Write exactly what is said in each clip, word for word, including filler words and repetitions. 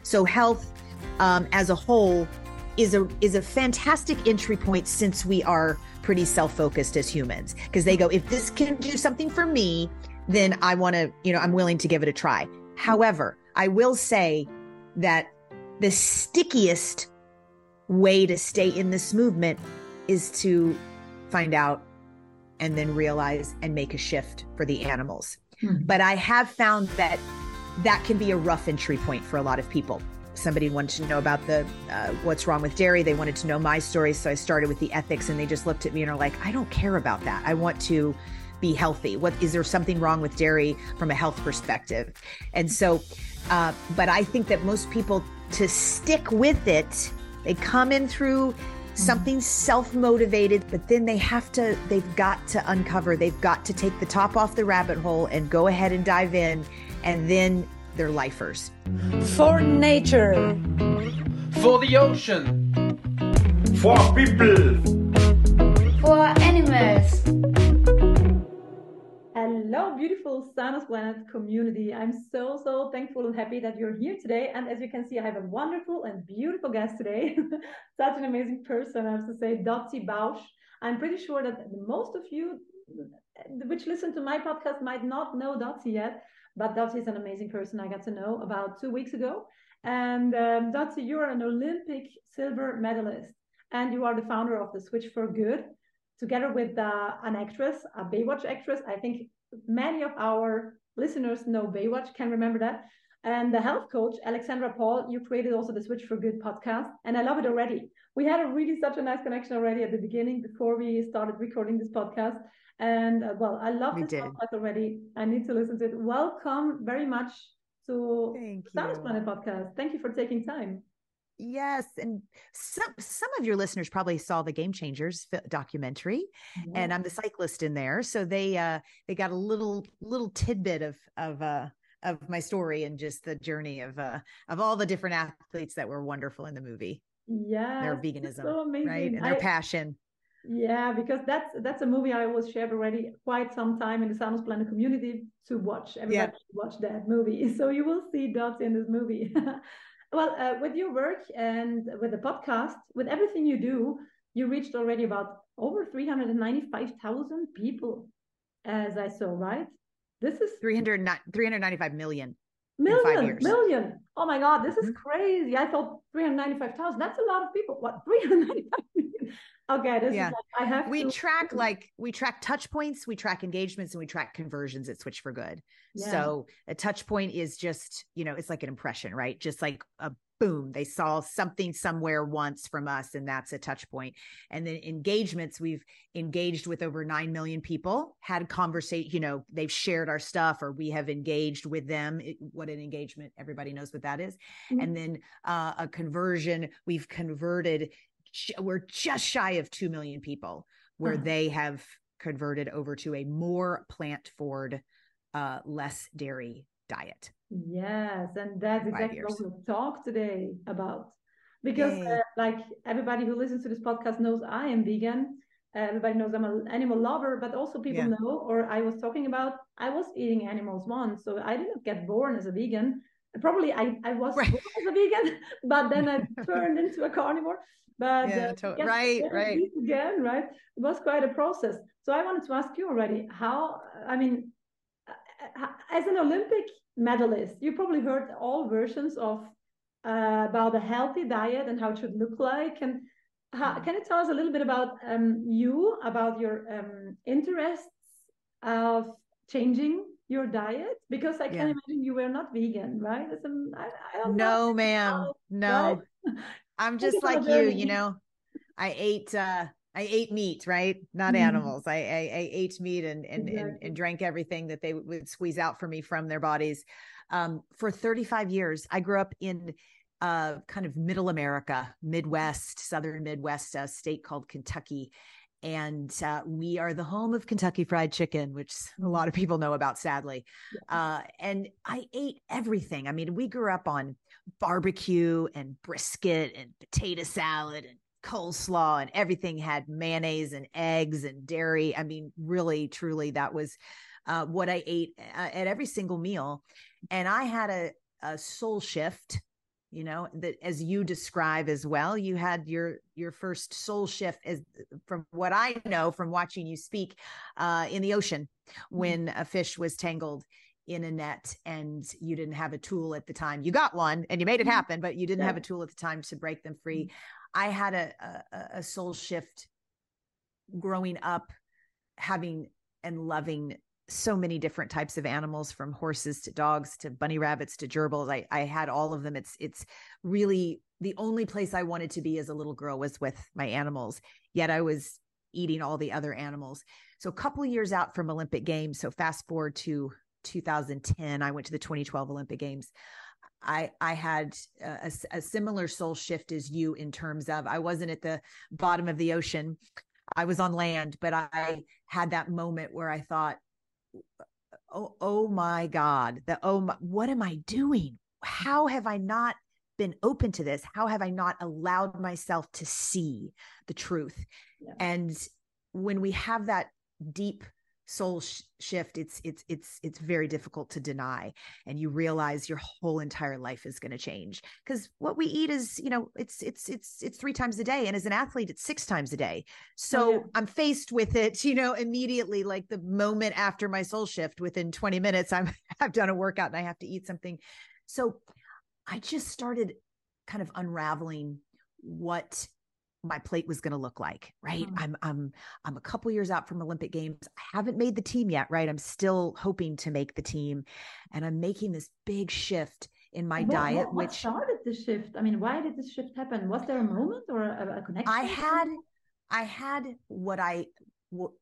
So health um, as a whole is a is a fantastic entry point, since we are pretty self-focused as humans, because they go, if this can do something for me, then I want to, you know, I'm willing to give it a try. However, I will say that the stickiest way to stay in this movement is to find out and then realize and make a shift for the animals. Mm-hmm. But I have found that that can be a rough entry point for a lot of people. Somebody wanted to know about the uh, what's wrong with dairy. They wanted to know my story. So I started with the ethics, and they just looked at me and are like, I don't care about that. I want to be healthy. What is there something wrong with dairy from a health perspective? And so, uh, but I think that most people, to stick with it, they come in through something self-motivated, but then they have to, they've got to uncover, they've got to take the top off the rabbit hole and go ahead and dive in, and then they're lifers. For nature. For the ocean. For people. For animals. Hello, beautiful Sanus Planet community. I'm so, so thankful and happy that you're here today. And as you can see, I have a wonderful and beautiful guest today. Such an amazing person, I have to say, Dottie Bausch. I'm pretty sure that most of you which listen to my podcast might not know Dottie yet, but Dottie is an amazing person I got to know about two weeks ago. And um, Dottie, you're an Olympic silver medalist, and you are the founder of the Switch for Good, together with uh, an actress, a Baywatch actress. I think many of our listeners know Baywatch, can remember that. And the health coach, Alexandra Paul, you created also the Switch for Good podcast, and I love it already. We had a really such a nice connection already at the beginning before we started recording this podcast. And uh, well, I love we this did. podcast already. I need to listen to it. Welcome very much to Sanus Planet podcast. Thank you for taking time. Yes, and some some of your listeners probably saw the Game Changers documentary, yeah. and I'm the cyclist in there, so they uh, they got a little little tidbit of of uh, of my story and just the journey of uh, of all the different athletes that were wonderful in the movie. Yeah, their veganism, so amazing. Right, and their I, passion. Yeah, because that's that's a movie I was shared already quite some time in the Sanus Planet community to watch. Everybody yeah. should watch that movie, so you will see Dottie in this movie. Well, uh, with your work and with the podcast, with everything you do, you reached already about over three hundred ninety-five thousand people, as I saw, right? This is three hundred ninety-five million. Million, million. Oh my God, this is mm-hmm. crazy. I thought three hundred ninety-five thousand. That's a lot of people. What, three hundred ninety-five million? Okay, this yeah. is like, I have we to... track like we track touch points, we track engagements, and we track conversions at Switch for Good. Yeah. So a touch point is just, you know, it's like an impression, right? Just like a boom, they saw something somewhere once from us, and that's a touch point. And then engagements, we've engaged with over nine million people, had conversation, you know, they've shared our stuff, or we have engaged with them. It, what an engagement, everybody knows what that is. Mm-hmm. And then uh, a conversion, we've converted, we're just shy of two million people where uh-huh. they have converted over to a more plant-forward, uh, less dairy diet. Yes, and that's exactly what we'll talk today about. Because uh, like everybody who listens to this podcast knows I am vegan. Uh, everybody knows I'm an animal lover, but also people yeah. know, or I was talking about, I was eating animals once. So I didn't get born as a vegan. Probably I, I was right. born as a vegan, but then I turned into a carnivore. But yeah, uh, to- right, right. Again, right? It was quite a process. So I wanted to ask you already, how, I mean, as an Olympic medalist, you probably heard all versions of uh, about a healthy diet and how it should look like. And how, can you tell us a little bit about um, you, about your um, interests of changing your diet? Because I can yeah. imagine you were not vegan, right? As a, I, I don't no, know. ma'am. No, right? I'm just like you, you know, I ate, uh, I ate meat, right? Not mm-hmm. animals. I, I, I ate meat and, and, exactly. and, and drank everything that they would squeeze out for me from their bodies. Um, for thirty-five years, I grew up in uh, kind of middle America, Midwest, Southern Midwest, a state called Kentucky. And uh, we are the home of Kentucky Fried Chicken, which a lot of people know about, sadly. Uh, and I ate everything. I mean, we grew up on barbecue and brisket and potato salad and coleslaw, and everything had mayonnaise and eggs and dairy. I mean, really, truly, that was uh, what I ate uh, at every single meal. And I had a, a soul shift you know, that as you describe as well, you had your, your first soul shift, as from what I know from watching you speak, uh, in the ocean, when a fish was tangled in a net and you didn't have a tool at the time. You got one and you made it happen, but you didn't Yeah. have a tool at the time to break them free. I had a, a, a soul shift growing up, having and loving so many different types of animals, from horses to dogs to bunny rabbits to gerbils. I, I had all of them. It's, it's really the only place I wanted to be as a little girl was with my animals, yet I was eating all the other animals. So a couple of years out from Olympic Games, so fast forward to two thousand ten, I went to the twenty twelve Olympic Games. I, I had a, a similar soul shift as you, in terms of, I wasn't at the bottom of the ocean. I was on land, but I had that moment where I thought, oh, oh my God, the, oh, my, what am I doing? How have I not been open to this? How have I not allowed myself to see the truth? Yeah. And when we have that deep soul sh- shift, it's, it's, it's, it's very difficult to deny. And you realize your whole entire life is going to change, because what we eat is, you know, it's, it's, it's, it's three times a day. And as an athlete, it's six times a day. So oh, yeah. I'm faced with it, you know, immediately, like the moment after my soul shift, within twenty minutes, I'm, I've done a workout and I have to eat something. So I just started kind of unraveling what my plate was going to look like, right? Mm. I'm, I'm, I'm a couple years out from Olympic Games. I haven't made the team yet, right? I'm still hoping to make the team, and I'm making this big shift in my what, diet, what, what which started the shift. I mean, why did this shift happen? Was there a moment or a, a connection? I had, I had what I, what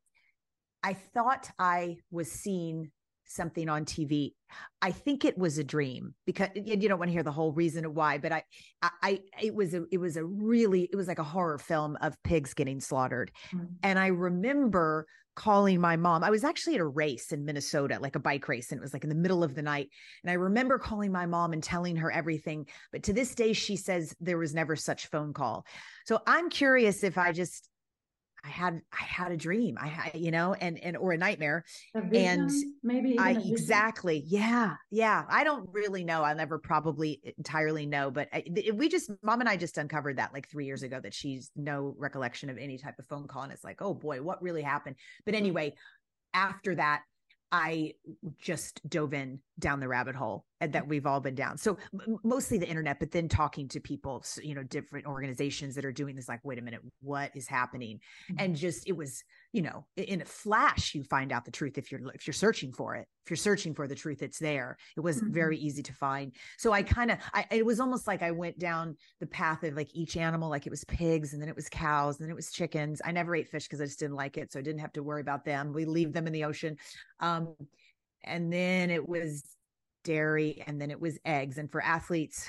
I thought I was seeing something on T V. I think it was a dream, because you don't want to hear the whole reason why, but I, I, it was a, it was a really, it was like a horror film of pigs getting slaughtered. Mm. And I remember calling my mom. I was actually at a race in Minnesota, like a bike race, and it was like in the middle of the night. And I remember calling my mom and telling her everything. But to this day, she says there was never such phone call. So I'm curious if I just, I had, I had a dream, I had, you know, and, and, or a nightmare. A vision, and maybe even I, a vision. exactly. Yeah. Yeah. I don't really know. I'll never probably entirely know, but I, we just, mom and I just uncovered that like three years ago, that she's no recollection of any type of phone call. And it's like, oh boy, what really happened? But anyway, after that, I just dove in down the rabbit hole that we've all been down. So m- mostly the internet, but then talking to people, you know, different organizations that are doing this, like, wait a minute, what is happening? Mm-hmm. And just, it was, you know, in a flash, you find out the truth. If you're, if you're searching for it, if you're searching for the truth, it's there. It was mm-hmm. very easy to find. So I kind of, I, it was almost like I went down the path of like each animal, like it was pigs, and then it was cows, and then it was chickens. I never ate fish because I just didn't like it. So I didn't have to worry about them. We leave them in the ocean. Um, and then it was dairy, and then it was eggs. And for athletes,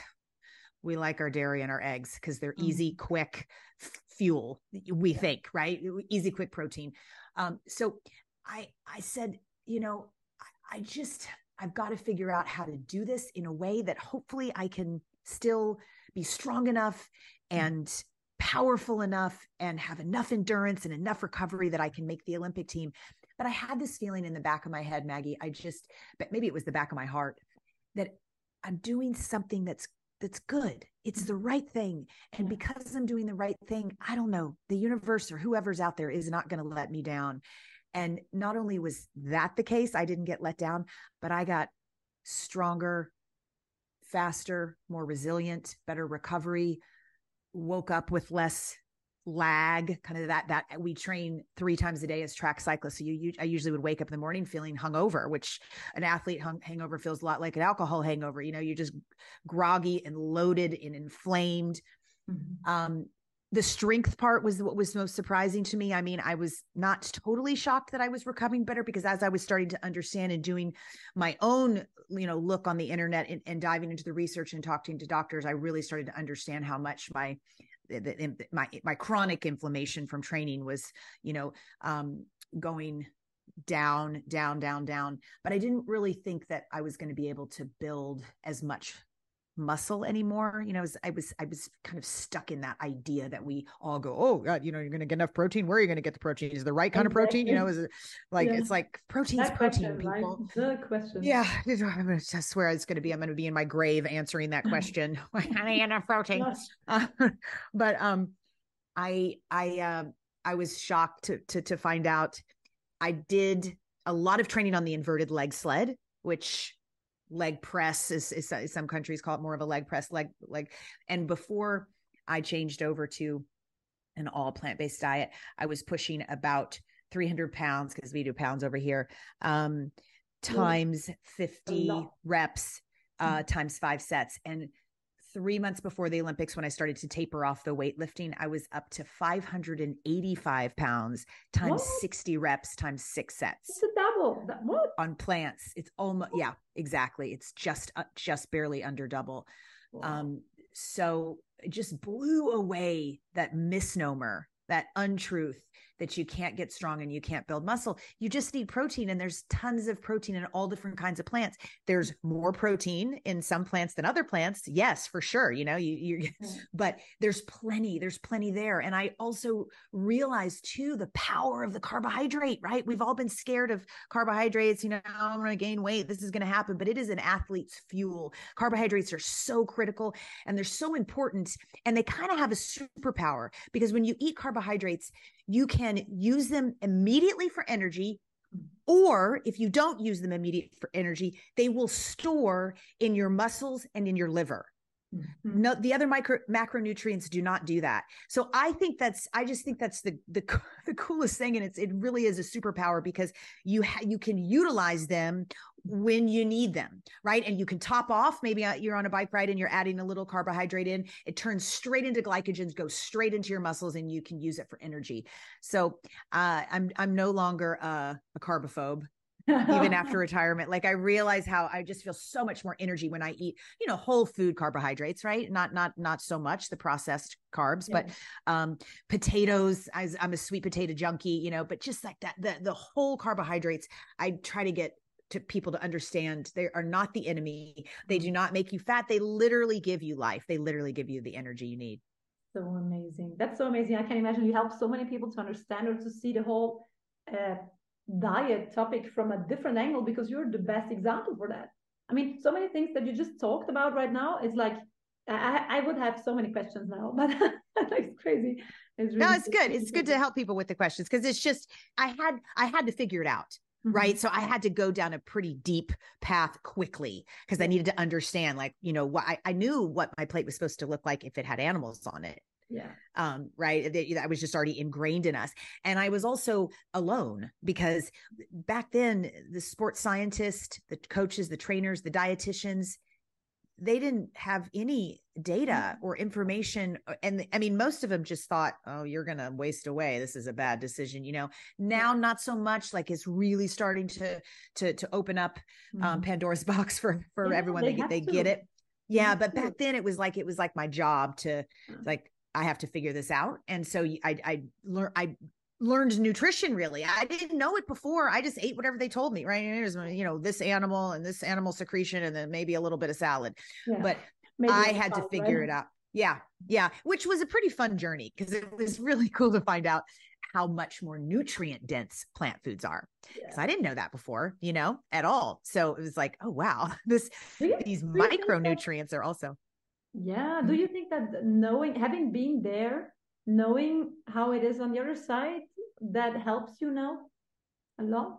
we like our dairy and our eggs because they're mm. easy, quick f- fuel, we think, right? Easy, quick protein. Um, so I, I said, you know, I, I just, I've got to figure out how to do this in a way that hopefully I can still be strong enough and mm. powerful enough and have enough endurance and enough recovery that I can make the Olympic team. But I had this feeling in the back of my head, Maggie, I just, but maybe it was the back of my heart, that I'm doing something that's, that's good. It's the right thing. And because I'm doing the right thing, I don't know, the universe or whoever's out there is not going to let me down. And not only was that the case, I didn't get let down, but I got stronger, faster, more resilient, better recovery, woke up with less lag, kind of that, that we train three times a day as track cyclists. So you, you, I usually would wake up in the morning feeling hungover, which an athlete hung, hangover feels a lot like an alcohol hangover. You know, you're just groggy and loaded and inflamed. Mm-hmm. Um, the strength part was what was most surprising to me. I mean, I was not totally shocked that I was recovering better, because as I was starting to understand and doing my own, you know, look on the internet and, and diving into the research and talking to doctors, I really started to understand how much my The, my my chronic inflammation from training was, you know, um, going down, down, down, down. But I didn't really think that I was going to be able to build as much muscle anymore. You know, I was, I was, I was kind of stuck in that idea that we all go, oh God, you know, you're going to get enough protein. Where are you going to get the protein? Is it the right kind exactly. of protein? You know, is it like, yeah. it's like protein's that protein, question, people. Right? The question. Yeah. I'm going to swear it's going to be, I'm going to be in my grave answering that question. How do I get enough protein? Uh, but, um, I, I, uh, I was shocked to, to, to find out I did a lot of training on the inverted leg sled, which leg press is, is, is some countries call it more of a leg press, leg, leg. And before I changed over to an all plant-based diet, I was pushing about three hundred pounds, because we do pounds over here, um, times fifty reps, uh, times five sets. And three months before the Olympics, when I started to taper off the weightlifting, I was up to five hundred eighty-five pounds times what? sixty reps times six sets. It's a double. What? On plants. It's almost, yeah, exactly. It's just, uh, just barely under double. Wow. Um, so it just blew away that misnomer, that untruth that you can't get strong and you can't build muscle. You just need protein, and there's tons of protein in all different kinds of plants. There's more protein in some plants than other plants. Yes, for sure. You know, you, you, but there's plenty, there's plenty there. And I also realized too, the power of the carbohydrate, right? We've all been scared of carbohydrates. You know, oh, I'm going to gain weight. This is going to happen, but it is an athlete's fuel. Carbohydrates are so critical and they're so important, and they kind of have a superpower, because when you eat carbohydrates, you can use them immediately for energy, or if you don't use them immediately for energy, they will store in your muscles and in your liver. Mm-hmm. No, the other micro macronutrients do not do that. So I think that's, I just think that's the, the, the coolest thing. And it's, it really is a superpower, because you, ha you can utilize them when you need them, right? And you can top off, maybe you're on a bike ride and you're adding a little carbohydrate in, it turns straight into glycogen, goes straight into your muscles, and you can use it for energy. So uh, I'm, I'm no longer uh, a carbophobe. Even after retirement, like I realize how I just feel so much more energy when I eat, you know, whole food carbohydrates, right? Not, not, not so much the processed carbs, yeah. but um, potatoes. I, I'm a sweet potato junkie, you know, but just like that, the, the whole carbohydrates, I try to get to people to understand they are not the enemy. They do not make you fat. They literally give you life. They literally give you the energy you need. So amazing. That's so amazing. I can imagine you help so many people to understand or to see the whole uh, diet topic from a different angle, because you're the best example for that. I mean, so many things that you just talked about right now, it's like I, I would have so many questions now, but it's crazy. It's really no, it's good. It's good to help people with the questions, because it's just I had I had to figure it out. Mm-hmm. Right. So I had to go down a pretty deep path quickly, because I needed to understand, like, you know, what I, I knew what my plate was supposed to look like if it had animals on it. Yeah. Um, right. That was just already ingrained in us. And I was also alone, because back then the sports scientists, the coaches, the trainers, the dietitians, they didn't have any data or information. And I mean, most of them just thought, oh, you're going to waste away. This is a bad decision. You know, now, not so much. Like, it's really starting to, to, to open up um, mm-hmm. Pandora's box for, for yeah, everyone. They, they, they get it. Yeah. But back then it was like, it was like my job to like, I have to figure this out. And so I, I learned, I learned nutrition. Really. I didn't know it before. I just ate whatever they told me. Right. And there's, you know, this animal and this animal secretion, and then maybe a little bit of salad, yeah. but maybe I had fun, to figure right? it out. Yeah. Yeah. Which was a pretty fun journey, because it was really cool to find out how much more nutrient dense plant foods are. Because yeah. I didn't know that before, you know, at all. So it was like, oh, wow, this, you, these micronutrients are also. Yeah. Do you think that knowing, having been there, knowing how it is on the other side, that helps you now a lot?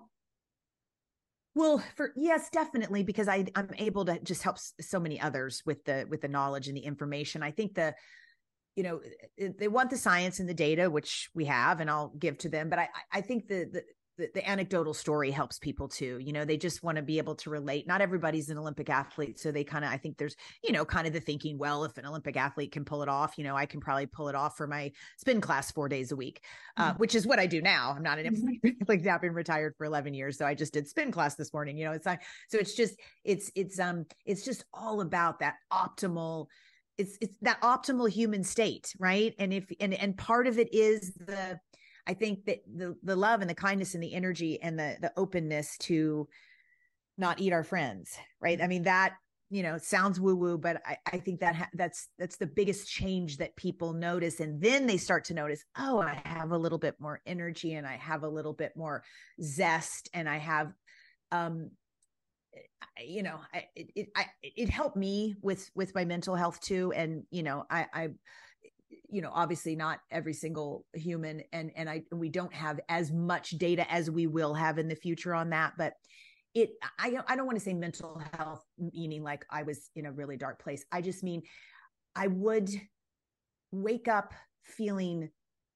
Well, for yes, definitely, because I, I'm able to just help so many others with the with the knowledge and the information. I think the, you know, they want the science and the data, which we have, and I'll give to them. But I, I think the the The, the anecdotal story helps people too. You know, they just want to be able to relate. Not everybody's an Olympic athlete. So they kind of, I think there's, you know, kind of the thinking, well, if an Olympic athlete can pull it off, you know, I can probably pull it off for my spin class four days a week, uh, mm-hmm. which is what I do now. I'm not an mm-hmm. like I've been retired for eleven years. So I just did spin class this morning, you know, it's like, so it's just, it's, it's, um, it's just all about that optimal, it's, it's that optimal human state. Right. And if, and, and part of it is the, I think that the, the love and the kindness and the energy and the, the openness to not eat our friends. Right. I mean, that, you know, it sounds woo woo, but I, I think that ha- that's, that's the biggest change that people notice. And then they start to notice, oh, I have a little bit more energy and I have a little bit more zest and I have, um, you know, I, it, it, I, it helped me with, with my mental health too. And, you know, I, I, you know, obviously not every single human, and, and I, we don't have as much data as we will have in the future on that, but it, I, I don't want to say mental health, meaning like I was in a really dark place. I just mean, I would wake up feeling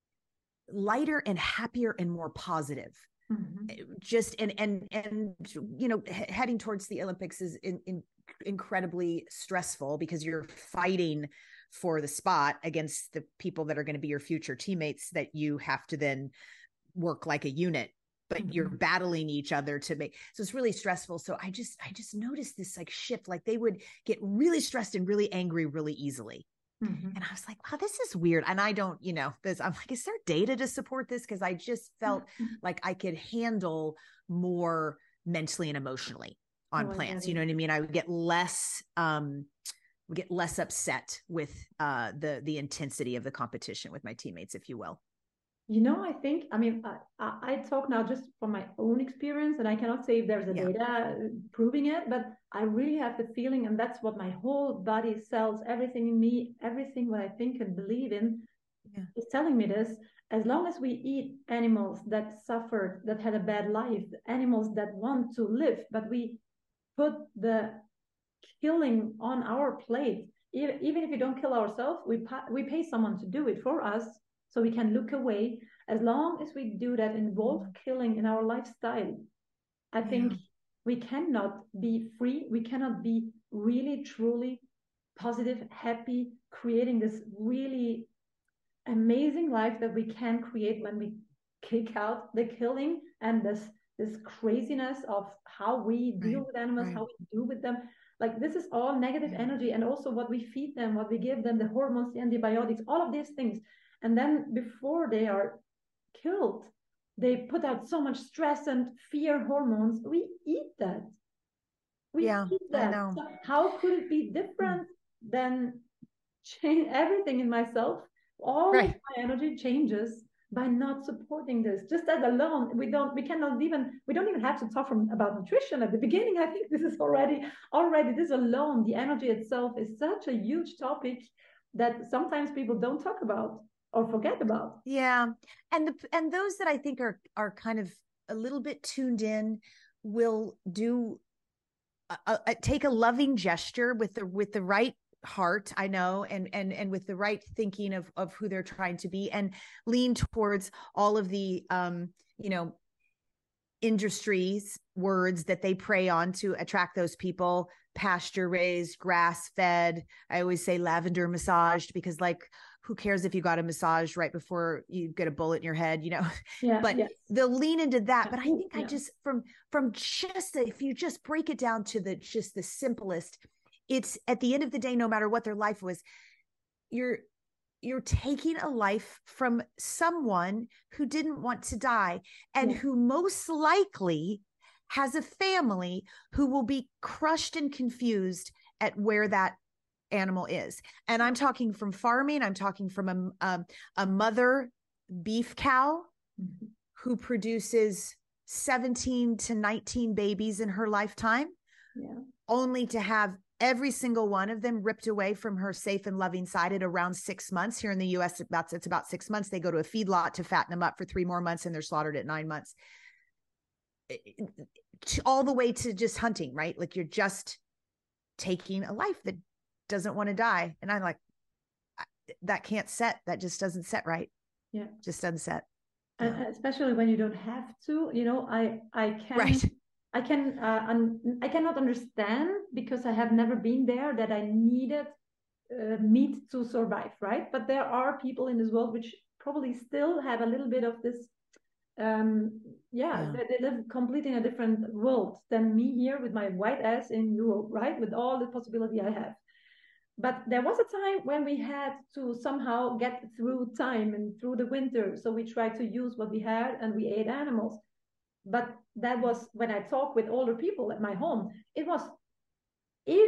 lighter and happier and more positive. Mm-hmm. Just, and, and, and, you know, he- heading towards the Olympics is in, in incredibly stressful because you're fighting for the spot against the people that are going to be your future teammates that you have to then work like a unit, but mm-hmm. you're battling each other to make, so it's really stressful. So I just, I just noticed this like shift, like they would get really stressed and really angry really easily. Mm-hmm. And I was like, wow, this is weird. And I don't, you know, this, I'm like, is there data to support this? Cause I just felt mm-hmm. like I could handle more mentally and emotionally on oh, plants. You know what I mean? I would get less, um, would get less upset with uh, the, the intensity of the competition with my teammates, if you will. You know, I think, I mean, I, I, I talk now just from my own experience, and I cannot say if there's a yeah. data proving it, but I really have the feeling, and that's what my whole body, cells, everything in me, everything what I think and believe in yeah. is telling me this. As long as we eat animals that suffered, that had a bad life, animals that want to live, but we put the killing on our plate, even, even if we don't kill ourselves, we, we pay someone to do it for us. So we can look away. As long as we do that, involve killing in our lifestyle, I yeah. think we cannot be free. We cannot be really, truly positive, happy, creating this really amazing life that we can create when we kick out the killing and this, this craziness of how we deal right. with animals, right. how we do with them. Like this is all negative yeah. energy, and also what we feed them, what we give them, the hormones, the antibiotics, all of these things. And then before they are killed, they put out so much stress and fear hormones. We eat that. We yeah, eat that. I know. So how could it be different mm. than change everything in myself? All right. of my energy changes by not supporting this. Just that alone, we don't, we cannot even, we don't even have to talk from, about nutrition at the beginning. I think this is already, already this alone, the energy itself is such a huge topic that sometimes people don't talk about or forget about. Yeah. And the, and those that I think are, are kind of a little bit tuned in will do, a, a, take a loving gesture with the, with the right heart, I know, and, and, and with the right thinking of, of who they're trying to be, and lean towards all of the, um, you know, industries words that they prey on to attract those people. Pasture raised, grass fed. I always say lavender massaged, because like, who cares if you got a massage right before you get a bullet in your head, you know, yeah, but yes. they'll lean into that. But I think yeah. I just, from, from just, the, if you just break it down to the, just the simplest, it's at the end of the day, no matter what their life was, you're, you're taking a life from someone who didn't want to die, and yeah. who most likely has a family who will be crushed and confused at where that animal is. And I'm talking from farming. I'm talking from a, a, a mother beef cow mm-hmm. who produces seventeen to nineteen babies in her lifetime, yeah. only to have every single one of them ripped away from her safe and loving side at around six months. Here in the U S, about, it's about six months. They go to a feedlot to fatten them up for three more months, and they're slaughtered at nine months. All the way to just hunting, right? Like you're just taking a life that doesn't want to die. And I'm like, that can't set. That just doesn't set right. Yeah. Just doesn't set. And yeah. especially when you don't have to, you know, I, I can, right. I can, uh, un- I cannot understand, because I have never been there, that I needed uh, meat to survive. Right. But there are people in this world which probably still have a little bit of this, um, yeah, yeah. They, they live completely in a different world than me here with my white ass in Europe, right? With all the possibility I have. But there was a time when we had to somehow get through time and through the winter. So we tried to use what we had, and we ate animals. But that was when I talked with older people at my home. It was, if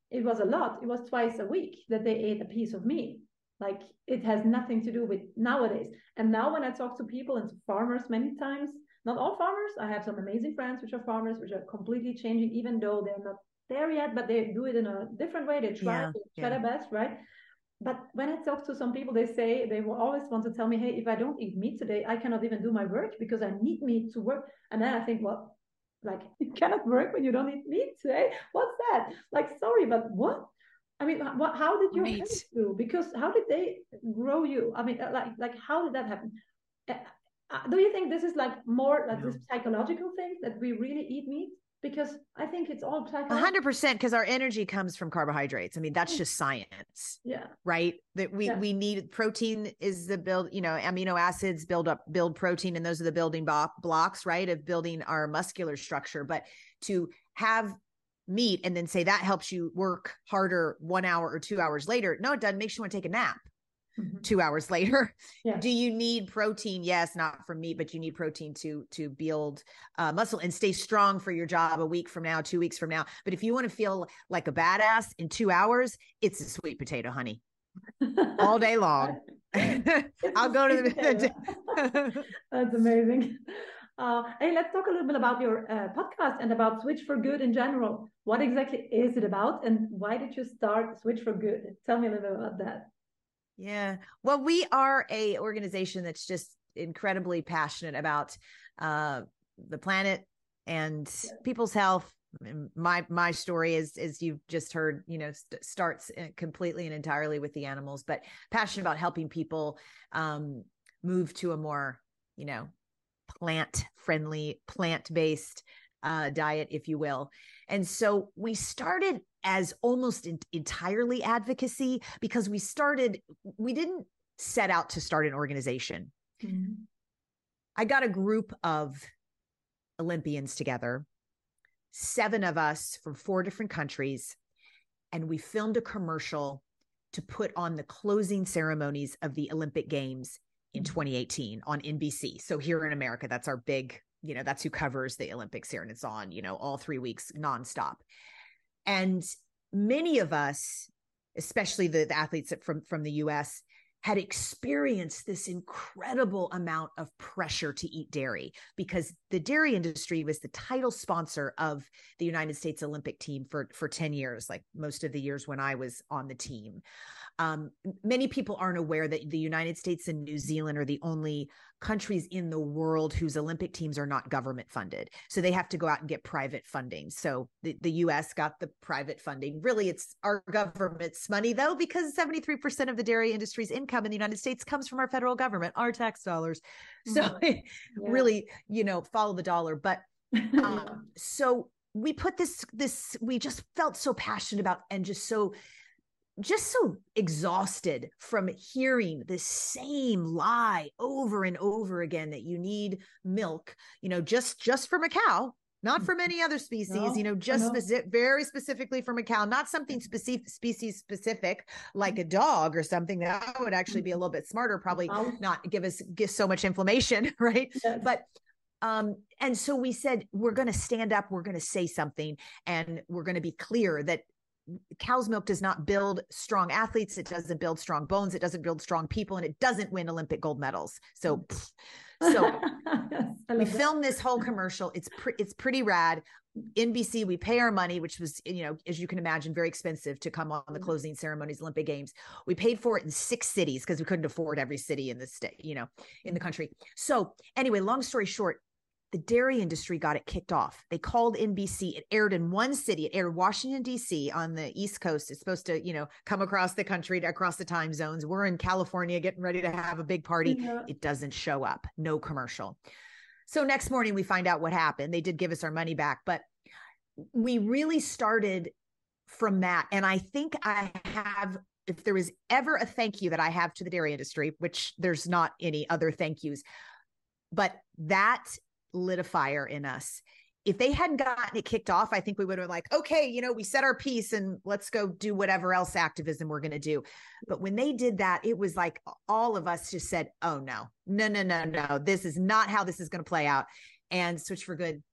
it was a lot. It was twice a week that they ate a piece of meat. Like it has nothing to do with nowadays. And now when I talk to people and to farmers many times, not all farmers, I have some amazing friends which are farmers, which are completely changing, even though they're not there yet, but they do it in a different way. They try, Yeah, they try yeah. their best, right? But when I talk to some people, they say they will always want to tell me, hey, if I don't eat meat today, I cannot even do my work because I need meat to work. And then I think, well, like you cannot work when you don't eat meat today. What's that? Like, sorry, but what? I mean, what? How did your Right. parents do? Because how did they grow you? I mean, like, like how did that happen? Uh, uh, do you think this is like more like No. this psychological thing that we really eat meat? Because I think it's all A psychological. hundred percent, because our energy comes from carbohydrates. I mean, that's just science, Yeah. right? That we Yeah. we need protein is the build, you know, amino acids build up, build protein, and those are the building bo- blocks, right, of building our muscular structure. But to have meat and then say that helps you work harder one hour or two hours later, no, it doesn't. Makes you want to take a nap. Mhm. Two hours later. Yeah. Do you need protein? Yes, not from meat, but you need protein to to build uh, muscle and stay strong for your job a week from now, two weeks from now. But if you want to feel like a badass in two hours, it's a sweet potato, honey, all day long. I'll go to the. That's amazing. Uh, hey, let's talk a little bit about your uh, podcast and about Switch for Good in general. What exactly is it about, and why did you start Switch for Good? Tell me a little bit about that. Yeah. Well, we are a organization that's just incredibly passionate about uh, the planet and Yeah. people's health. My my story is, as you've just heard, you know, st- starts completely and entirely with the animals, but passionate about helping people um, move to a more, you know, plant-friendly, plant-based uh, diet, if you will. And so we started as almost in, entirely advocacy because we started, we didn't set out to start an organization. Mm-hmm. I got a group of Olympians together, seven of us from four different countries, and we filmed a commercial to put on the closing ceremonies of the Olympic Games in twenty eighteen on N B C. So here in America, that's our big, you know, that's who covers the Olympics here. And it's on, you know, all three weeks nonstop. And many of us, especially the, the athletes from, from the U S, had experienced this incredible amount of pressure to eat dairy because the dairy industry was the title sponsor of the United States Olympic team for, for ten years, like most of the years when I was on the team. Um, many people aren't aware that the United States and New Zealand are the only countries in the world whose Olympic teams are not government funded. So they have to go out and get private funding. So the, the U S got the private funding. Really, it's our government's money, though, because seventy-three percent of the dairy industry's income in the United States comes from our federal government, our tax dollars. So Mm-hmm. Yeah. really, you know, follow the dollar. But um, Yeah. so we put this, this, we just felt so passionate about and just so just so exhausted from hearing the same lie over and over again that you need milk, you know, just, just from a cow, not from any other species, No, you know, just no. speci- very specifically from a cow, not something specific, species specific, like a dog or something. That would actually be a little bit smarter, probably Mouse. not give us, give so much inflammation, right? Yes. But um, and so we said, we're going to stand up, we're going to say something, and we're going to be clear that cow's milk does not build strong athletes. It doesn't build strong bones. It doesn't build strong people, and it doesn't win Olympic gold medals. So, pff. so Yes, I we love that. filmed this whole commercial. It's pre- it's pretty rad. N B C, we pay our money, which was, you know, as you can imagine, very expensive to come on the closing ceremonies, Olympic Games. We paid for it in six cities because we couldn't afford every city in the state, you know, in the country. So anyway, long story short, the dairy industry got it kicked off. They called N B C. It aired in one city. It aired Washington, D C on the East Coast. It's supposed to, you know, come across the country, to, across the time zones. We're in California getting ready to have a big party. Yeah. It doesn't show up. No commercial. So next morning we find out what happened. They did give us our money back, but we really started from that. And I think I have, if there was ever a thank you that I have to the dairy industry, which there's not any other thank yous, but that lit a fire in us. If they hadn't gotten it kicked off, I think we would have been like, okay, you know, we said our piece and let's go do whatever else activism we're going to do. But when they did that, it was like all of us just said, oh no, no, no, no, no, this is not how this is going to play out. And Switch for Good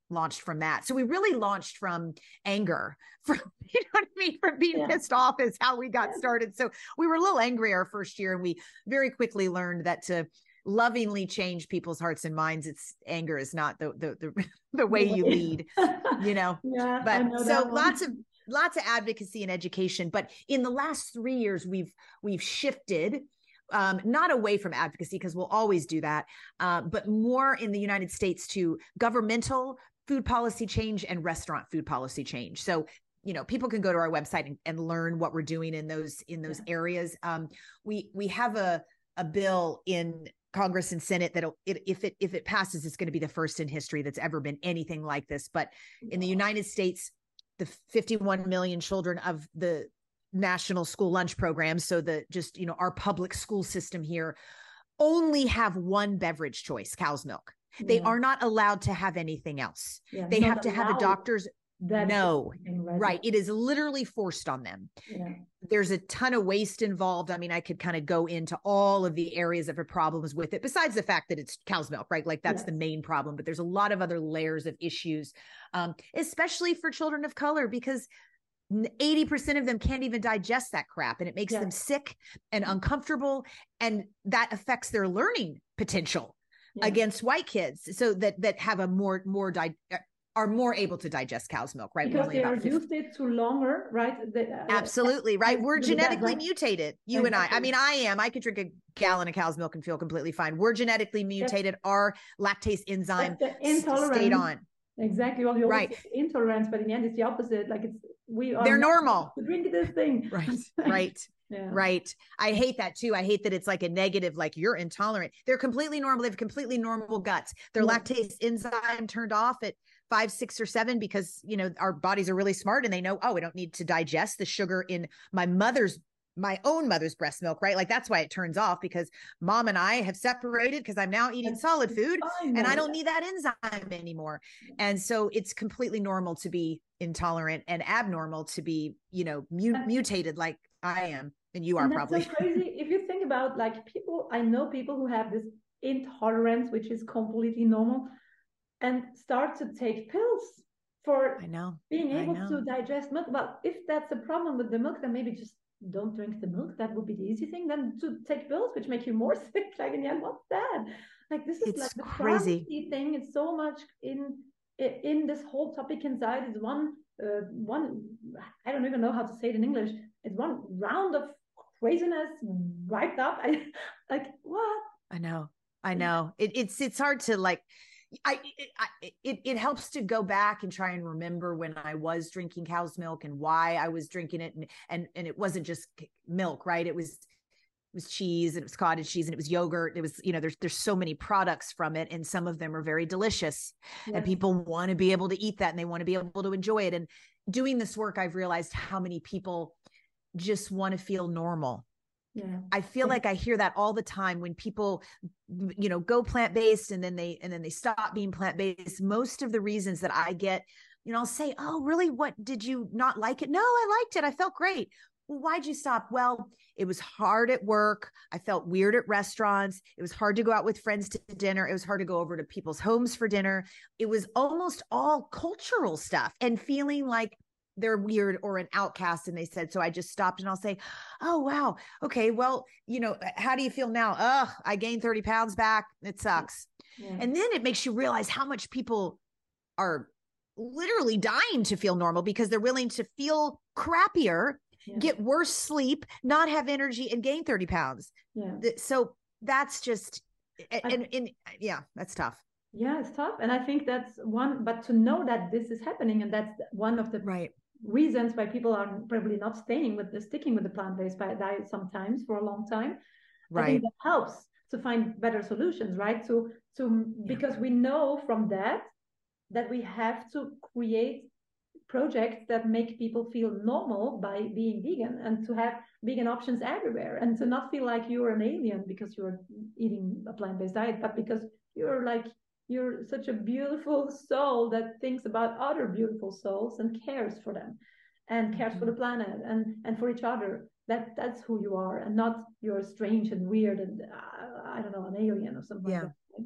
launched from that. So we really launched from anger, from, you know what I mean? From being yeah. pissed off is how we got yeah. started. So we were a little angry our first year, and we very quickly learned that to lovingly change people's hearts and minds, it's anger is not the, the, the, the way you lead, you know? yeah, but know so lots of, lots of advocacy and education, but in the last three years, we've, we've shifted Um, not away from advocacy, because we'll always do that, uh, but more in the United States to governmental food policy change and restaurant food policy change. So, you know, people can go to our website and, and learn what we're doing in those in those yeah. areas. Um, we we have a a bill in Congress and Senate that it, if it if it passes, it's going to be the first in history that's ever been anything like this. But in the United States, the fifty-one million children of the national school lunch program, so the just, you know, our public school system here, only have one beverage choice, cow's milk. Yeah. They are not allowed to have anything else. Yeah, they have to have a doctor's no, right. It is literally forced on them. Yeah. There's a ton of waste involved. I mean, I could kind of go into all of the areas of the problems with it, besides the fact that it's cow's milk, right? Like that's yes. the main problem, but there's a lot of other layers of issues, um, especially for children of color, because eighty percent of them can't even digest that crap, and it makes yes. them sick and uncomfortable, and that affects their learning potential yes. against white kids. So that, that have a more, more, di- are more able to digest cow's milk, right? Because they are used it to longer, right? The, uh, Absolutely, right? We're genetically that, right? mutated, you exactly. and I. I mean, I am. I could drink a gallon of cow's milk and feel completely fine. We're genetically mutated. Yes. Our lactase enzyme stayed on. Exactly. Well, you always right. say intolerance, but in the end, it's the opposite. Like it's we are they're normal to drink this thing. Right. Right. Yeah. Right. I hate that too. I hate that it's like a negative, like you're intolerant. They're completely normal. They have completely normal guts. Their yeah. lactase enzyme turned off at five, six, or seven because, you know, our bodies are really smart and they know, oh, we don't need to digest the sugar in my mother's my own mother's breast milk, right? Like that's why it turns off, because mom and I have separated because I'm now eating solid food and I don't need that enzyme anymore. And so it's completely normal to be intolerant and abnormal to be, you know, mu- mutated like I am and you are and that's probably. So crazy. If you think about like people, I know people who have this intolerance, which is completely normal, and start to take pills for I know. being able know. to digest milk. Well, if that's a problem with the milk, then maybe just don't drink the milk. That would be the easy thing. Then to take pills, which make you more sick. Like in the end, what's that? Like this is it's like the crazy thing. It's so much in in this whole topic inside. Is one uh, one. I don't even know how to say it in English. It's one round of craziness wiped up. I like what? I know. I know. It, it's it's hard to like. I it, I it it helps to go back and try and remember when I was drinking cow's milk and why I was drinking it, and and and it wasn't just milk, right? It was it was cheese, and it was cottage cheese, and it was yogurt. It was, you know, there's there's so many products from it, and some of them are very delicious, yes. and people want to be able to eat that, and they want to be able to enjoy it. And doing this work, I've realized how many people just want to feel normal. Yeah. I feel like I hear that all the time when people, you know, go plant-based and then they, and then they stop being plant-based. Most of the reasons that I get, you know, I'll say, oh, really? What, did you not like it? No, I liked it. I felt great. Well, why'd you stop? Well, it was hard at work. I felt weird at restaurants. It was hard to go out with friends to dinner. It was hard to go over to people's homes for dinner. It was almost all cultural stuff and feeling like they're weird or an outcast. And they said, so I just stopped, and I'll say, oh, wow. Okay. Well, you know, how do you feel now? Oh, I gained thirty pounds back. It sucks. Yeah. And then it makes you realize how much people are literally dying to feel normal because they're willing to feel crappier, yeah. get worse sleep, not have energy, and gain thirty pounds. Yeah. So that's just, and, I, and, and yeah, that's tough. Yeah, it's tough. And I think that's one, but to know that this is happening, and that's one of the right. reasons why people are probably not staying with the sticking with the plant-based diet sometimes for a long time. Right. I think that helps to find better solutions, right? To to yeah. because we know from that that we have to create projects that make people feel normal by being vegan, and to have vegan options everywhere, and to not feel like you're an alien because you're eating a plant-based diet, but because you're like you're such a beautiful soul that thinks about other beautiful souls and cares for them and cares mm-hmm. for the planet and, and for each other. That that's who you are, and not you're strange and weird and uh, I don't know, an alien or something yeah. like that.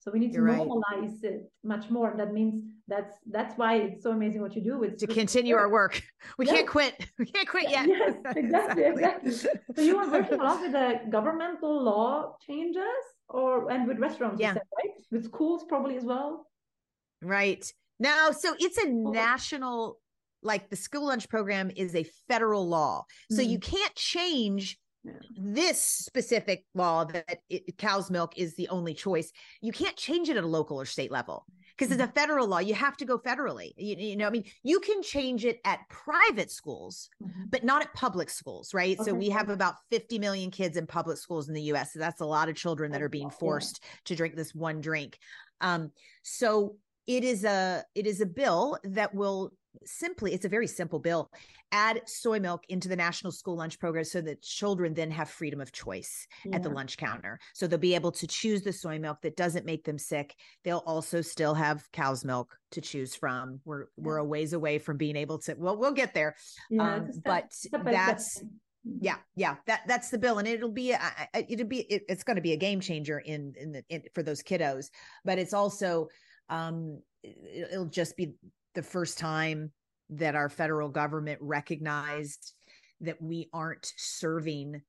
So we need You're to right. normalize it much more. And that means that's that's why it's so amazing what you do. It's To continue our work. We yes. can't quit. We can't quit yet. Yes, exactly, exactly. So you are working a lot with the governmental law changes or and with restaurants, Yeah. you said, right? With schools probably as well. Right. No, so it's a national, like the school lunch program is a federal law. So mm. you can't change yeah. this specific law that it, cow's milk is the only choice. You can't change it at a local or state level because mm-hmm. it's a federal law. You have to go federally. You, you know, I mean, you can change it at private schools, mm-hmm. but not at public schools, right? Okay. So we have about fifty million kids in public schools in the U S. So that's a lot of children that are being forced yeah. to drink this one drink. Um, so It is a it is a bill that will simply, it's a very simple bill, add soy milk into the national school lunch program so that children then have freedom of choice yeah. at the lunch counter. So they'll be able to choose the soy milk that doesn't make them sick. They'll also still have cow's milk to choose from. We're yeah. we're a ways away from being able to, well, we'll get there. Yeah, um, step, but step that's, step. yeah, yeah, that that's the bill. And it'll be, uh, it'll be, it, it's going to be a game changer in, in the, in, for those kiddos, but it's also, um, it'll just be the first time that our federal government recognized that we aren't serving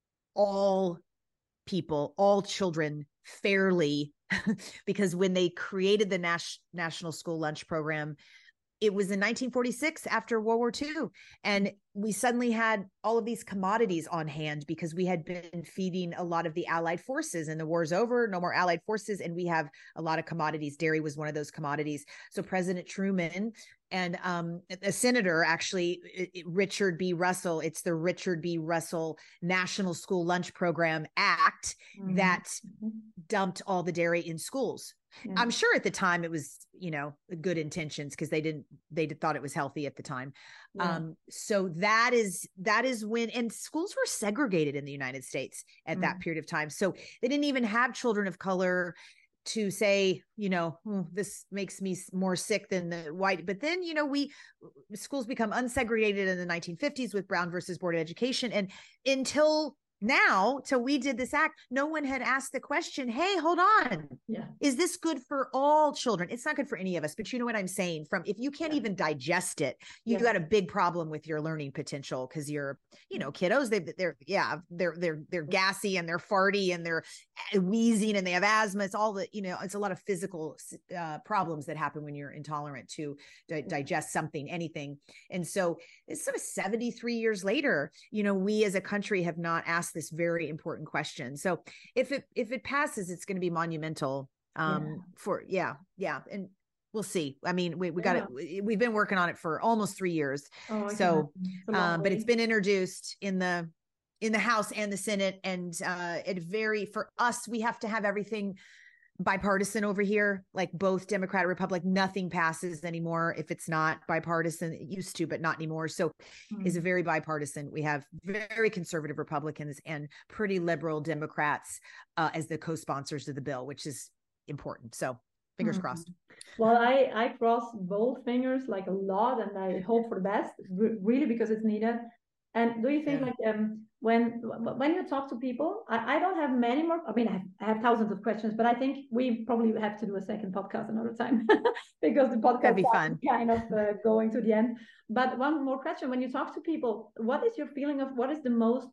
all people, all children fairly, because when they created the Nas- National School Lunch Program, it was in nineteen forty-six after World War Two. And we suddenly had all of these commodities on hand because we had been feeding a lot of the Allied forces and the war's over, no more Allied forces. And we have a lot of commodities. Dairy was one of those commodities. So President Truman and um, a senator, actually, it, it, Richard B. Russell, it's the Richard B. Russell National School Lunch Program Act mm-hmm. that dumped all the dairy in schools. Yeah. I'm sure at the time it was, you know, good intentions because they didn't, they thought it was healthy at the time. Yeah. Um, so that is, that is when, and schools were segregated in the United States at mm. that period of time. So they didn't even have children of color to say, you know, oh, this makes me more sick than the white. But then, you know, we, schools become unsegregated in the nineteen fifties with Brown versus Board of Education. And until now, till we did this act, no one had asked the question, hey, hold on. Yeah. Is this good for all children? It's not good for any of us, but you know what I'm saying? From if you can't yeah. even digest it, you yeah. got a big problem with your learning potential because you're, you know, kiddos, they, they're, yeah, they're, they're, they're gassy and they're farty and they're wheezing and they have asthma. It's all the, you know, it's a lot of physical uh, problems that happen when you're intolerant to di- digest something, anything. And so it's sort of seventy-three years later, you know, we as a country have not asked this very important question. So if it if it passes, it's going to be monumental um yeah. for yeah yeah and we'll see. I mean, we we got yeah. it. We've been working on it for almost three years. Oh, so, um, but it's been introduced in the in the House and the Senate, and uh, it very for us. We have to have everything bipartisan over here, like both Democrat and Republic. Nothing passes anymore if it's not bipartisan. It used to, but not anymore. So mm-hmm. is a very bipartisan. We have very conservative Republicans and pretty liberal Democrats uh, as the co-sponsors of the bill, which is important. So fingers mm-hmm. crossed. Well, I, I cross both fingers like a lot, and I hope for the best, really, because it's needed. And do you think yeah. like um when when you talk to people, I, I don't have many more. I mean, I have, I have thousands of questions, but I think we probably have to do a second podcast another time because the podcast That'd be fun. kind of uh, going to the end. But one more question: when you talk to people, what is your feeling of what is the most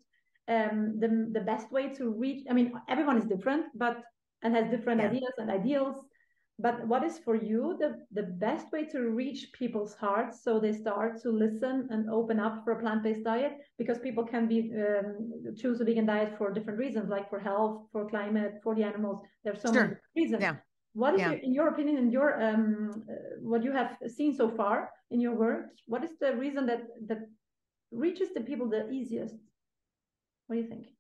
um the the best way to reach? I mean, everyone is different, but and has different yeah. ideas and ideals. But what is for you the, the best way to reach people's hearts so they start to listen and open up for a plant-based diet? Because people can be um, choose a vegan diet for different reasons, like for health, for climate, for the animals. There's so sure. many reasons. Yeah. What is, yeah. your, in your opinion, in your um, uh, what you have seen so far in your work, what is the reason that that reaches the people the easiest? What do you think?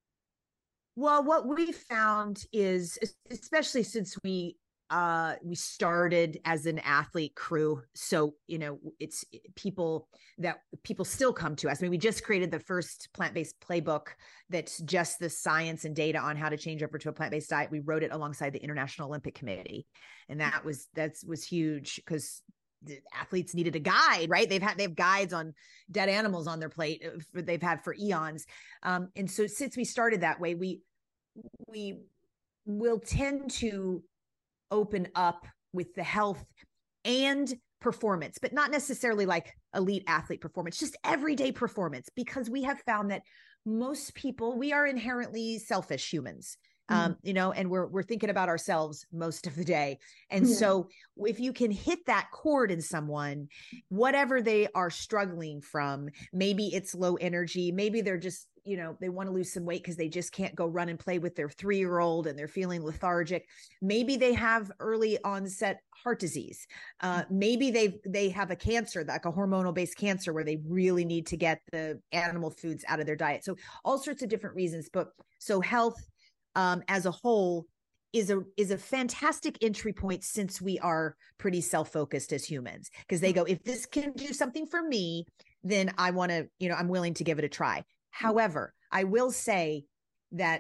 Well, what we found is, especially since we uh we started as an athlete crew, so you know it's people that people still come to us. I mean, we just created the first plant-based playbook that's just the science and data on how to change over to a plant-based diet. We wrote it alongside the International Olympic Committee, and that was that's was huge because the athletes needed a guide, right? They've had they have guides on dead animals on their plate for, they've had for eons, um and so since we started that way, we we will tend to open up with the health and performance, but not necessarily like elite athlete performance, just everyday performance, because we have found that most people, we are inherently selfish humans. Um, mm-hmm. you know, and we're, we're thinking about ourselves most of the day. And yeah. so if you can hit that chord in someone, whatever they are struggling from, maybe it's low energy, maybe they're just, you know, they want to lose some weight because they just can't go run and play with their three-year-old and they're feeling lethargic. Maybe they have early onset heart disease. Uh, maybe they they have a cancer, like a hormonal based cancer, where they really need to get the animal foods out of their diet. So all sorts of different reasons. But so health Um, as a whole is a is a fantastic entry point, since we are pretty self-focused as humans, because they go, if this can do something for me, then I want to, you know, I'm willing to give it a try. However, I will say that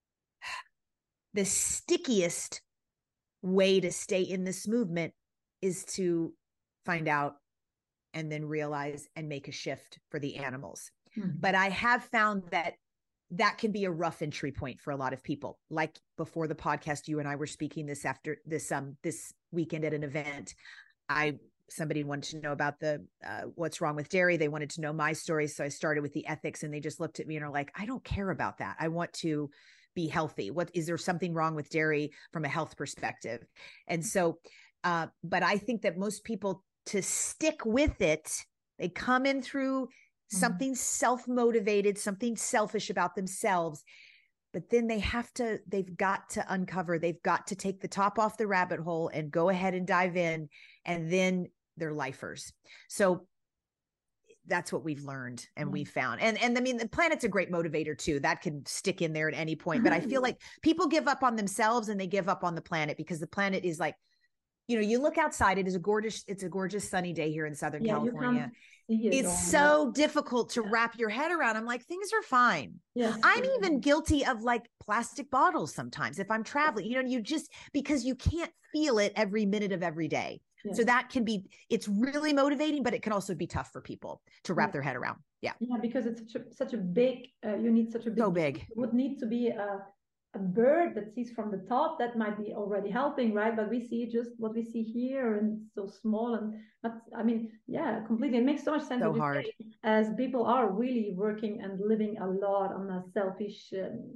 the stickiest way to stay in this movement is to find out and then realize and make a shift for the animals. Mm-hmm. But I have found that that can be a rough entry point for a lot of people. Like before the podcast, you and I were speaking this after this, um, this weekend at an event. I, somebody wanted to know about the, uh, what's wrong with dairy. They wanted to know my story. So I started with the ethics, and they just looked at me and are like, I don't care about that. I want to be healthy. What, is there something wrong with dairy from a health perspective? And so, uh, but I think that most people, to stick with it, they come in through something self-motivated, something selfish about themselves, but then they have to, they've got to uncover, they've got to take the top off the rabbit hole and go ahead and dive in, and then they're lifers. So that's what we've learned and we've found. And, and I mean, the planet's a great motivator too. That can stick in there at any point, but I feel like people give up on themselves and they give up on the planet, because the planet is like, you know, you look outside, it is a gorgeous, it's a gorgeous sunny day here in Southern yeah, California. It it's so that. difficult to yeah. wrap your head around. I'm like, things are fine. Yes, I'm yeah. even guilty of like plastic bottles sometimes if I'm traveling, you know, you just, because you can't feel it every minute of every day. Yeah. So that can be, it's really motivating, but it can also be tough for people to wrap yeah. their head around. Yeah. Yeah, because it's such a, such a big, uh, you need such a big, so big. It would need to be a, a bird that sees from the top. That might be already helping, right? But we see just what we see here, and so small, and not, I mean, yeah, completely. It makes so much sense. So hard. Say, as people are really working and living a lot on a selfish, um,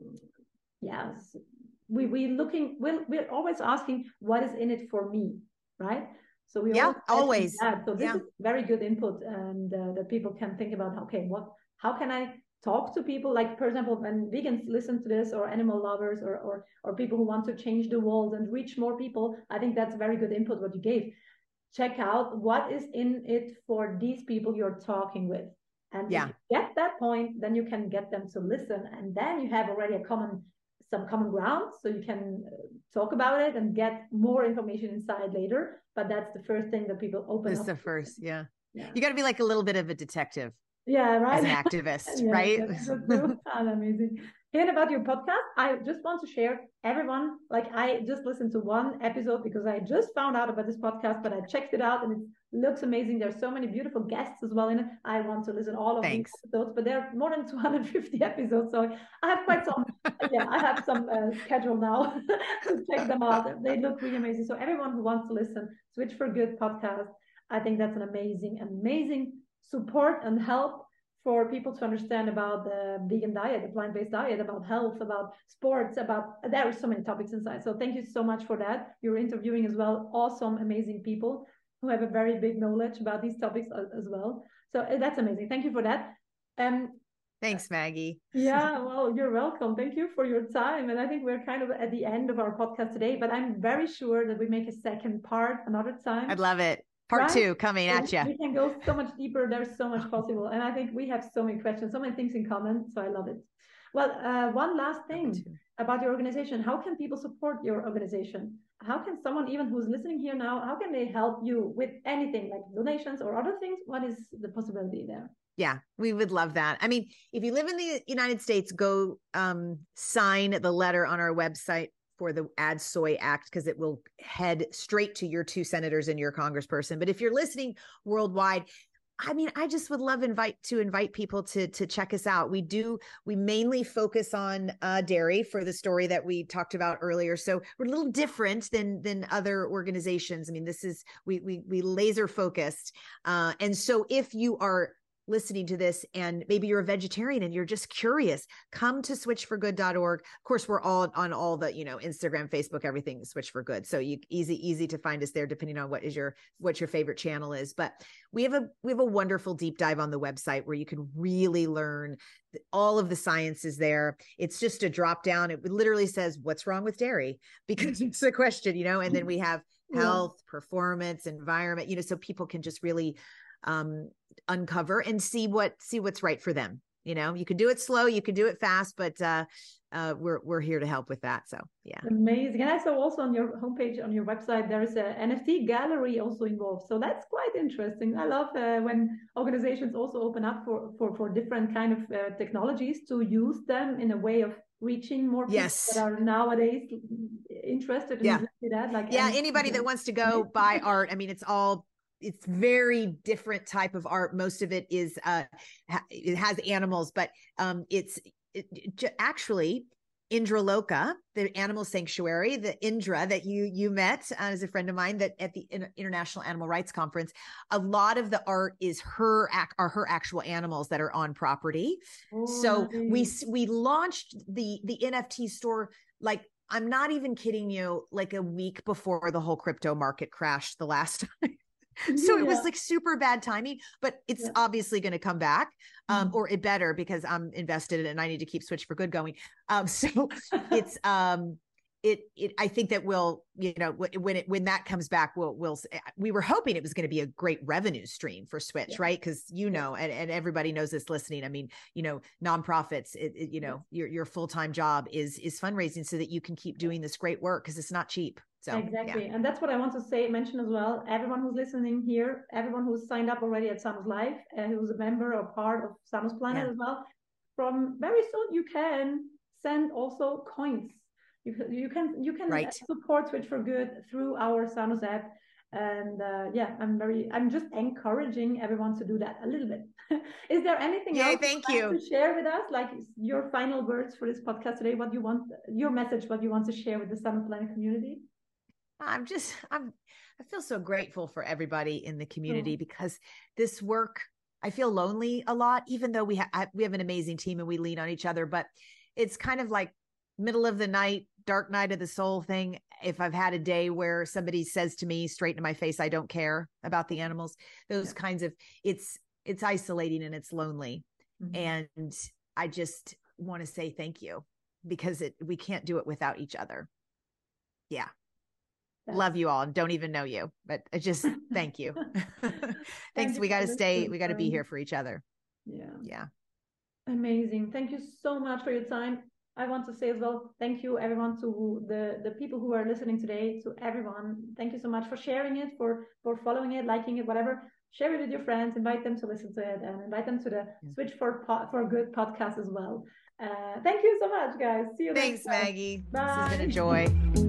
yes, we we looking, we're, we're always asking, what is in it for me, right? So we yeah, always. That. So this yeah. is very good input, and uh, that people can think about. Okay, what? How can I talk to people? Like, for example, when vegans listen to this, or animal lovers, or or or people who want to change the world and reach more people, I think that's very good input what you gave. Check out what is in it for these people you're talking with, and yeah. if you get that point, then you can get them to listen, and then you have already a common. some common ground, so you can talk about it and get more information inside later. But that's the first thing that people open It's up. the first, yeah. yeah. You got to be like a little bit of a detective. Yeah, right. As an activist, yeah, right? That's amazing. And about your podcast, I just want to share everyone, like I just listened to one episode because I just found out about this podcast, but I checked it out and it looks amazing. There's so many beautiful guests as well in it. I want to listen to all of Thanks. these episodes, but there are more than two hundred fifty episodes. So I have quite some, yeah, I have some uh, schedule now to check them out. They look really amazing. So everyone who wants to listen, Switch for Good podcast, I think that's an amazing, amazing support and help for people to understand about the vegan diet, the plant-based diet, about health, about sports, about, there are so many topics inside. So thank you so much for that. You're interviewing as well awesome, amazing people who have a very big knowledge about these topics as well. So that's amazing. Thank you for that. Um, Thanks, Maggie. Yeah, well, you're welcome. Thank you for your time. And I think we're kind of at the end of our podcast today, but I'm very sure that we make a second part another time. I'd love it. Part right? two coming at you. We can go so much deeper. There's so much possible. And I think we have so many questions, so many things in common. So I love it. Well, uh, one last thing about your organization. How can people support your organization? How can someone, even who's listening here now, how can they help you with anything like donations or other things? What is the possibility there? Yeah, we would love that. I mean, if you live in the United States, go um, sign the letter on our website for the Add Soy Act, because it will head straight to your two senators and your congressperson. But if you're listening worldwide, I mean, I just would love invite to invite people to to check us out. We do we mainly focus on uh, dairy for the story that we talked about earlier. So we're a little different than than other organizations. I mean, this is we we we laser focused. Uh, and so if you are listening to this and maybe you're a vegetarian and you're just curious, come to switch for good dot org. Of course, we're all on all the, you know, Instagram, Facebook, everything, Switch for Good. So you easy, easy to find us there, depending on what is your, what your favorite channel is. But we have a, we have a wonderful deep dive on the website where you can really learn all of the science is there. It's just a drop down. It literally says, what's wrong with dairy? Because it's a question, you know, and then we have health, performance, environment, you know, so people can just really um, uncover and see what, see what's right for them. You know, you can do it slow, you can do it fast, but uh, uh, we're, we're here to help with that. So, yeah. Amazing. And I saw also on your homepage, on your website, there is a N F T gallery also involved. So that's quite interesting. I love uh, when organizations also open up for, for, for different kind of uh, technologies to use them in a way of reaching more people yes. that are nowadays interested in yeah. that. Like yeah, anybody that wants to go buy art. I mean, it's all, it's very different type of art. Most of it is, uh, ha- it has animals, but um, it's it, it, actually Indra Loka, the animal sanctuary, the Indra that you you met uh, as a friend of mine that at the International Animal Rights Conference, a lot of the art is her ac- are her actual animals that are on property. Oh, so nice. we we launched the the N F T store, like, I'm not even kidding you, like a week before the whole crypto market crashed the last time. So yeah. It was like super bad timing, but it's yeah. obviously going to come back, um, mm-hmm. or it better, because I'm invested in it and I need to keep Switch for Good going. Um, so it's, um, it, it, I think that we'll, you know, when it, when that comes back, we'll, we'll, we were hoping it was going to be a great revenue stream for Switch, yeah. right? Cause you know, and, and everybody knows this listening. I mean, you know, nonprofits, it, it, you know, your, your full-time job is, is fundraising so that you can keep doing this great work, because it's not cheap. So, exactly. Yeah. And that's what I want to say, mention as well. Everyone who's listening here, everyone who's signed up already at Sanus Life, and who's a member or part of Sanus Planet yeah. as well, from very soon you can send also coins. You, you can you can right. support Switch for Good through our Sanus app. And uh, yeah, I'm very, I'm just encouraging everyone to do that a little bit. Is there anything Yay, else thank you'd you. like to share with us? Like your final words for this podcast today, what you want, your message, what you want to share with the Sanus Planet community? I'm just, I'm, I feel so grateful for everybody in the community, oh. because this work, I feel lonely a lot, even though we have, we have an amazing team and we lean on each other, but it's kind of like middle of the night, dark night of the soul thing. If I've had a day where somebody says to me straight in my face, I don't care about the animals, those yeah. kinds of, it's, it's isolating and it's lonely. Mm-hmm. And I just want to say thank you, because it, we can't do it without each other. Yeah. Love you all and don't even know you, but I just thank you. Thanks. Thank we got to stay. question. We got to be here for each other. Yeah. Yeah. Amazing. Thank you so much for your time. I want to say as well, thank you everyone, to the, the people who are listening today, to everyone. Thank you so much for sharing it, for, for following it, liking it, whatever. Share it with your friends, invite them to listen to it, and invite them to the yeah. Switch for for Good podcast as well. Uh, thank you so much, guys. See you Thanks, next time. Maggie. Bye. This has been a joy.